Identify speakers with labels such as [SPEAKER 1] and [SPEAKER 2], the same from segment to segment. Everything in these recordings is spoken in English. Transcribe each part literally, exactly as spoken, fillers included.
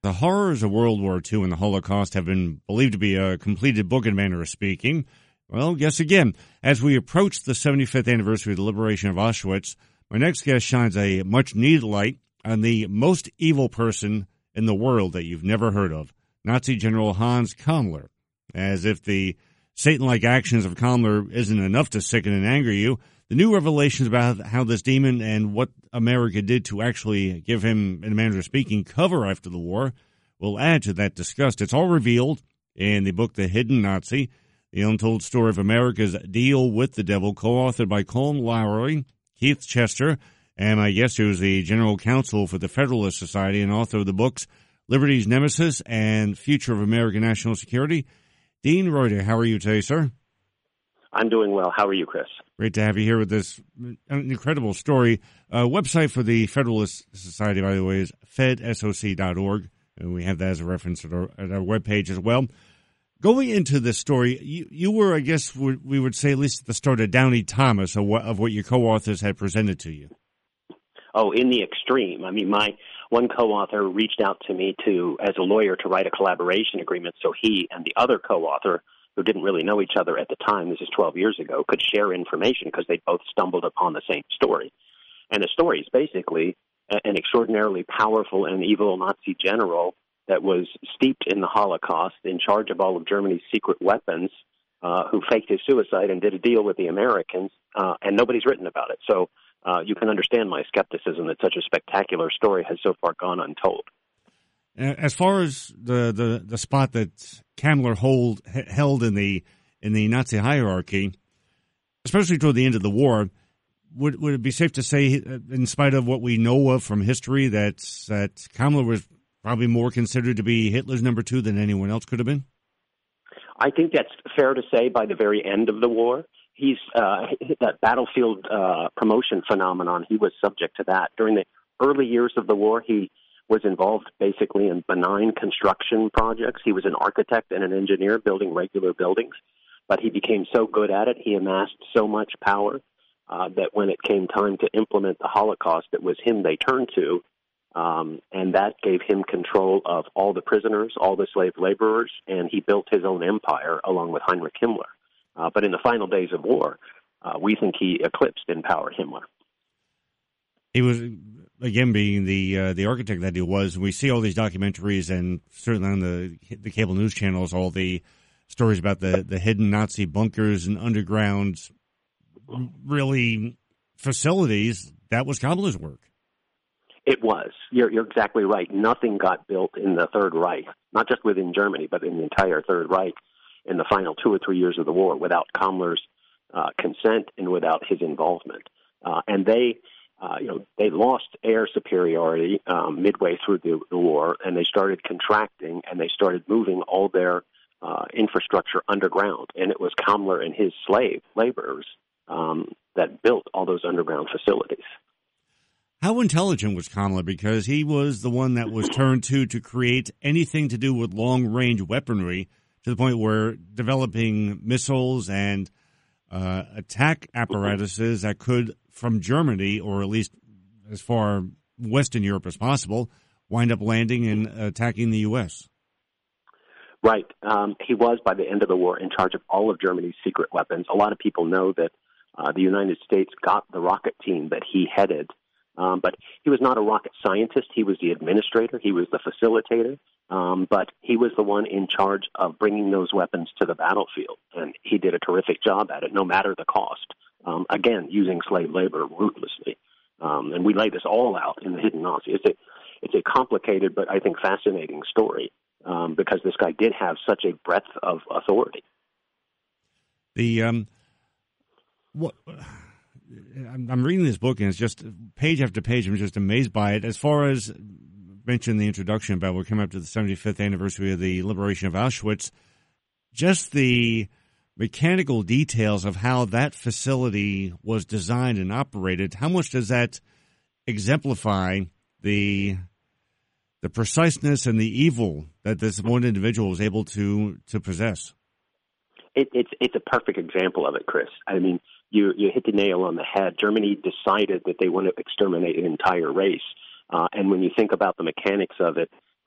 [SPEAKER 1] The horrors of World War Two and the Holocaust have been believed to be a completed book in manner of speaking. Well, guess again. As we approach the seventy-fifth anniversary of the liberation of Auschwitz, my next guest shines a much-needed light on the most evil person in the world that you've never heard of, Nazi General Hans Kammler. As if the Satan-like actions of Kammler isn't enough to sicken and anger you, the new revelations about how this demon and what America did to actually give him, in a manner of speaking, cover after the war will add to that disgust. It's all revealed in the book The Hidden Nazi, The Untold Story of America's Deal with the Devil, co-authored by Colm Lowry, Keith Chester, and my guest who is the General Counsel for the Federalist Society and author of the books Liberty's Nemesis and Future of American National Security, Dean Reuter. How are you today, sir?
[SPEAKER 2] I'm doing well. How are you, Chris?
[SPEAKER 1] Great to have you here with this incredible story. Uh, website for the Federalist Society, by the way, is fed soc dot org, and we have that as a reference at our, at our webpage as well. Going into this story, you, you were, I guess, we would say at least at the start, a Downey Thomas of what, of what your co-authors had presented to you.
[SPEAKER 2] Oh, in the extreme. I mean, my one co-author reached out to me to, as a lawyer, to write a collaboration agreement so he and the other co-author, who didn't really know each other at the time, this is twelve years ago, could share information because they both stumbled upon the same story. And the story is basically an extraordinarily powerful and evil Nazi general that was steeped in the Holocaust, in charge of all of Germany's secret weapons, uh, who faked his suicide and did a deal with the Americans, uh, and nobody's written about it. So uh, you can understand my skepticism that such a spectacular story has so far gone untold.
[SPEAKER 1] As far as the, the, the spot that Kammler hold, held in the in the Nazi hierarchy, especially toward the end of the war, would would it be safe to say, in spite of what we know of from history, that that Kammler was probably more considered to be Hitler's number two than anyone else could have been?
[SPEAKER 2] I think that's fair to say by the very end of the war. He's uh, that battlefield uh, promotion phenomenon, he was subject to that. During the early years of the war, he was involved basically in benign construction projects. He was an architect and an engineer building regular buildings, but he became so good at it, he amassed so much power uh, that when it came time to implement the Holocaust, it was him they turned to, um, and that gave him control of all the prisoners, all the slave laborers, and he built his own empire along with Heinrich Himmler. Uh, but in the final days of war, uh, we think he eclipsed in power Himmler.
[SPEAKER 1] He was, again, being the uh, the architect that he was. We see all these documentaries, and certainly on the the cable news channels, all the stories about the, the hidden Nazi bunkers and underground, really, facilities. That was Kammler's work.
[SPEAKER 2] It was. You're, you're exactly right. Nothing got built in the Third Reich, not just within Germany, but in the entire Third Reich in the final two or three years of the war without Kammler's uh, consent and without his involvement. Uh, and they... Uh, you know, they lost air superiority um, midway through the, the war, and they started contracting, and they started moving all their uh, infrastructure underground. And it was Kammler and his slave laborers um, that built all those underground facilities.
[SPEAKER 1] How intelligent was Kammler? Because he was the one that was turned to to create anything to do with long-range weaponry, to the point where developing missiles and uh, attack apparatuses that could, from Germany, or at least as far west in Europe as possible, wind up landing and attacking the U S.
[SPEAKER 2] Right. Um, he was, by the end of the war, in charge of all of Germany's secret weapons. A lot of people know that uh, the United States got the rocket team that he headed, um, but he was not a rocket scientist. He was the administrator. He was the facilitator, um, but he was the one in charge of bringing those weapons to the battlefield, and he did a terrific job at it, no matter the cost. Um, again, using slave labor ruthlessly. Um, and we lay this all out in The Hidden Nazi. It's a, it's a complicated but I think fascinating story um, because this guy did have such a breadth of authority.
[SPEAKER 1] The um, what I'm, I'm reading this book, and it's just page after page. I'm just amazed by it. As far as mentioned in the introduction about we're coming up to the seventy-fifth anniversary of the liberation of Auschwitz, just the mechanical details of how that facility was designed and operated, how much does that exemplify the the preciseness and the evil that this one individual was able to to possess?
[SPEAKER 2] It, it's it's a perfect example of it, Chris. I mean, you, you hit the nail on the head. Germany decided that they want to exterminate an entire race. Uh, and when you think about the mechanics of it,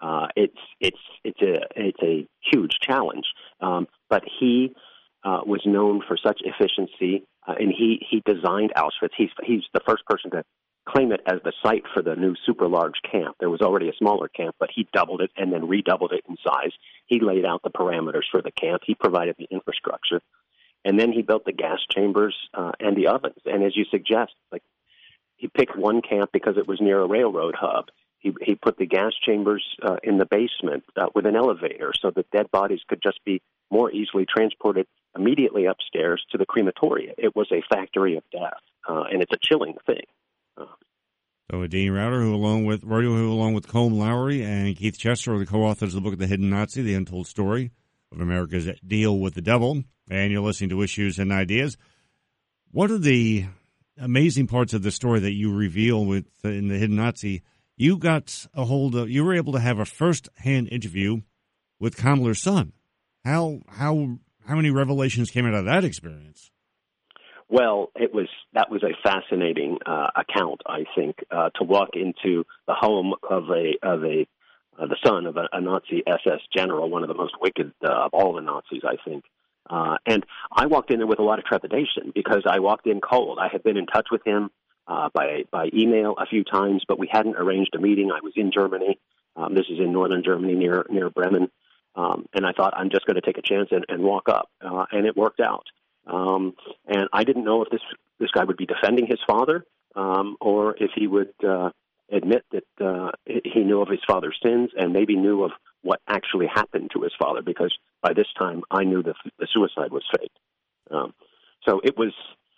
[SPEAKER 2] Uh, it's it's it's a it's a huge challenge. Um, but he uh, was known for such efficiency, uh, and he, he designed Auschwitz. He's he's the first person to claim it as the site for the new super large camp. There was already a smaller camp, but he doubled it and then redoubled it in size. He laid out the parameters for the camp. He provided the infrastructure, and then he built the gas chambers uh, and the ovens. And as you suggest, like he picked one camp because it was near a railroad hub. He, he put the gas chambers uh, in the basement uh, with an elevator so that dead bodies could just be more easily transported immediately upstairs to the crematoria. It was a factory of death, uh, and it's a chilling thing. Uh,
[SPEAKER 1] so Dean Rauter, who along with who along with Colm Lowry and Keith Chester are the co-authors of the book The Hidden Nazi, The Untold Story of America's Deal with the Devil, and you're listening to Issues and Ideas. What are the amazing parts of the story that you reveal with in The Hidden Nazi? You got a hold of, you were able to have a first-hand interview with Kammler's son. How how how many revelations came out of that experience?
[SPEAKER 2] Well, it was that was a fascinating uh, account, I think, uh, to walk into the home of a of a uh, the son of a, a Nazi S S general, one of the most wicked uh, of all the Nazis, I think. Uh, and I walked in there with a lot of trepidation because I walked in cold. I had been in touch with him Uh, by by email a few times, but we hadn't arranged a meeting. I was in Germany. Um, this is in northern Germany near near Bremen, um, and I thought I'm just going to take a chance and, and walk up, uh, and it worked out. Um, and I didn't know if this this guy would be defending his father um, or if he would uh, admit that uh, he knew of his father's sins and maybe knew of what actually happened to his father. Because by this time I knew that the suicide was fake. Um, so it was.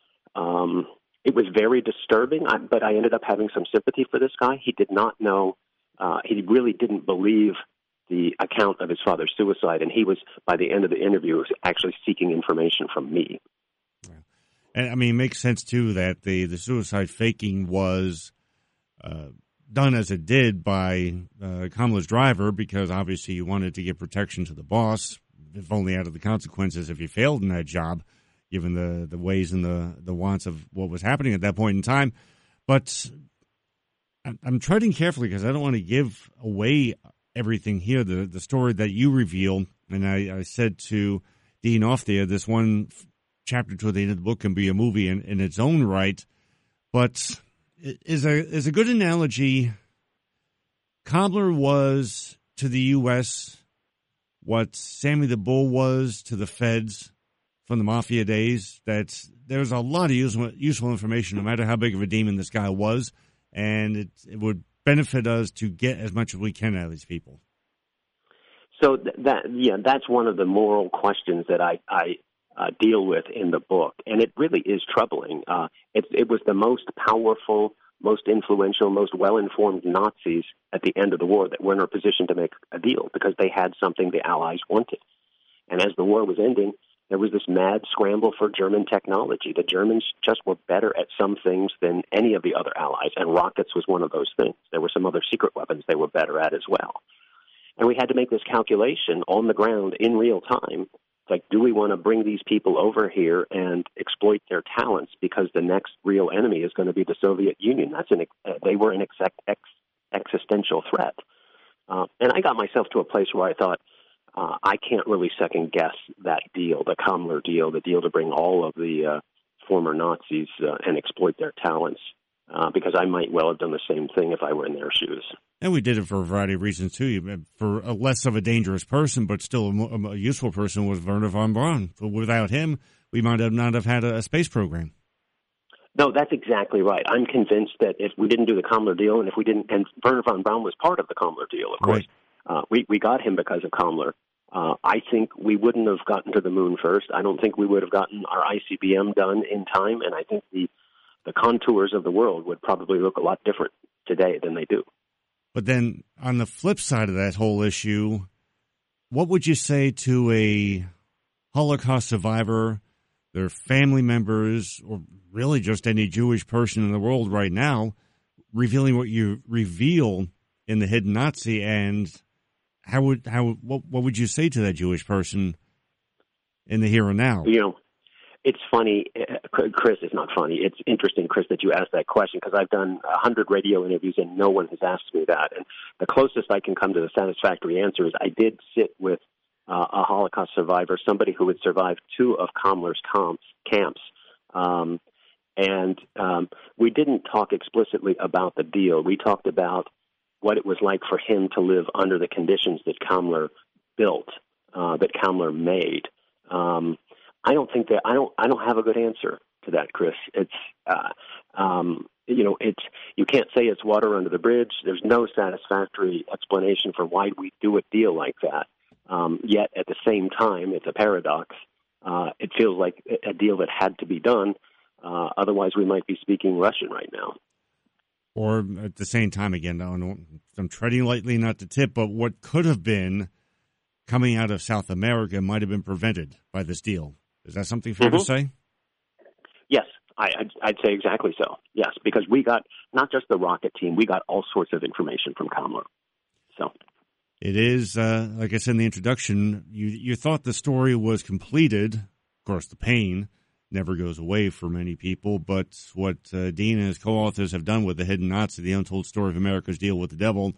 [SPEAKER 2] Um, It was very disturbing, but I ended up having some sympathy for this guy. He did not know, uh, he really didn't believe the account of his father's suicide, and he was, by the end of the interview, was actually seeking information from me.
[SPEAKER 1] And, I mean, it makes sense, too, that the, the suicide faking was uh, done as it did by uh, Kammler's driver, because obviously you wanted to give protection to the boss, if only out of the consequences if you failed in that job, given the, the ways and the, the wants of what was happening at that point in time. But I'm, I'm treading carefully because I don't want to give away everything here, the, the story that you reveal. And I, I said to Dean off there, this one chapter to the end of the book can be a movie in, in its own right. But is a, is a good analogy, Kammler was to the U S what Sammy the Bull was to the feds from the mafia days. That there's a lot of useful, useful information, no matter how big of a demon this guy was, and it, it would benefit us to get as much as we can out of these people.
[SPEAKER 2] So th- that yeah, that's one of the moral questions that I, I uh, deal with in the book, and it really is troubling. Uh, it, it was the most powerful, most influential, most well-informed Nazis at the end of the war that were in a position to make a deal because they had something the Allies wanted. And as the war was ending, there was this mad scramble for German technology. The Germans just were better at some things than any of the other Allies, and rockets was one of those things. There were some other secret weapons they were better at as well. And we had to make this calculation on the ground in real time. It's like, do we want to bring these people over here and exploit their talents because the next real enemy is going to be the Soviet Union? That's an uh, they were an ex- ex- existential threat. Uh, and I got myself to a place where I thought, Uh, I can't really second-guess that deal, the Kammler deal, the deal to bring all of the uh, former Nazis uh, and exploit their talents, uh, because I might well have done the same thing if I were in their shoes.
[SPEAKER 1] And we did it for a variety of reasons, too. For a less of a dangerous person, but still a, a useful person, was Wernher von Braun. But without him, we might have not have had a, a space program.
[SPEAKER 2] No, that's exactly right. I'm convinced that if we didn't do the Kammler deal, and if we didn't, and Wernher von Braun was part of the Kammler deal, of course.
[SPEAKER 1] Right.
[SPEAKER 2] Uh, we, we got him because of Kammler. Uh, I think we wouldn't have gotten to the moon first. I don't think we would have gotten our I C B M done in time, and I think the, the contours of the world would probably look a lot different today than they do.
[SPEAKER 1] But then on the flip side of that whole issue, what would you say to a Holocaust survivor, their family members, or really just any Jewish person in the world right now, revealing what you reveal in The Hidden Nazi, and how would how what what would you say to that Jewish person in the here and now?
[SPEAKER 2] You know, it's funny, Chris. It's not funny. It's interesting, Chris, that you asked that question because I've done a hundred radio interviews and no one has asked me that. And the closest I can come to the satisfactory answer is I did sit with uh, a Holocaust survivor, somebody who had survived two of Kammler's camps. camps. Um, and um, we didn't talk explicitly about the deal. We talked about what it was like for him to live under the conditions that Kammler built, uh, that Kammler made. Um, I don't think that I don't I don't have a good answer to that, Chris. It's uh, um, you know it's you can't say it's water under the bridge. There's no satisfactory explanation for why we do a deal like that. Um, yet at the same time, it's a paradox. Uh, it feels like a deal that had to be done. Uh, otherwise, we might be speaking Russian right now.
[SPEAKER 1] Or at the same time, again, I'm treading lightly, not to tip, but what could have been coming out of South America might have been prevented by this deal. Is that something fair
[SPEAKER 2] mm-hmm.
[SPEAKER 1] to say?
[SPEAKER 2] Yes, I, I'd, I'd say exactly so. Yes, because we got not just the rocket team, we got all sorts of information from Kammler. So
[SPEAKER 1] it is, uh, like I said in the introduction, you you thought the story was completed. Of course, the pain never goes away for many people, but what uh, Dean and his co-authors have done with The Hidden Nazi, The Untold Story of America's Deal with the Devil,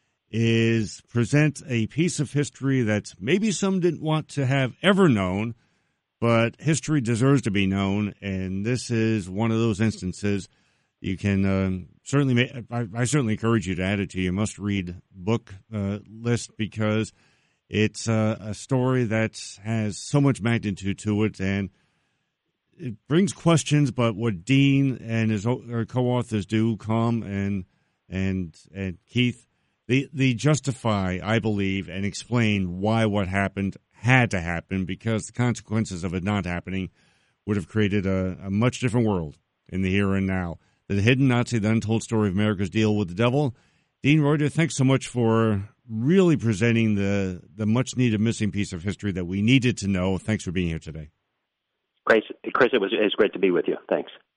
[SPEAKER 1] is present a piece of history that maybe some didn't want to have ever known, but history deserves to be known, and this is one of those instances. You can uh, certainly, make, I, I certainly encourage you to add it to your must-read book uh, list because it's uh, a story that has so much magnitude to it, and it brings questions. But what Dean and his co-authors do, come and and and Keith, they they justify, I believe, and explain why what happened had to happen, because the consequences of it not happening would have created a, a much different world in the here and now. The Hidden Nazi, The Untold Story of America's Deal with the Devil. Dean Reuter, thanks so much for really presenting the, the much-needed missing piece of history that we needed to know. Thanks for being here today.
[SPEAKER 2] Chris, it was, it was great to be with you. Thanks.